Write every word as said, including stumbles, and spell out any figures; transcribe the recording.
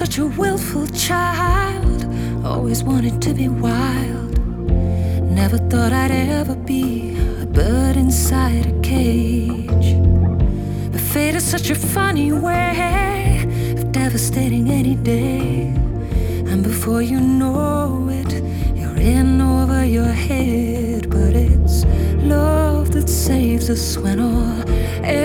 such a willful child, always wanted to be wild. Never thought I'd ever be a bird inside a cage. But fate is such a funny way of devastating any day. And before you know it, you're in over your head. But it's love that saves us when all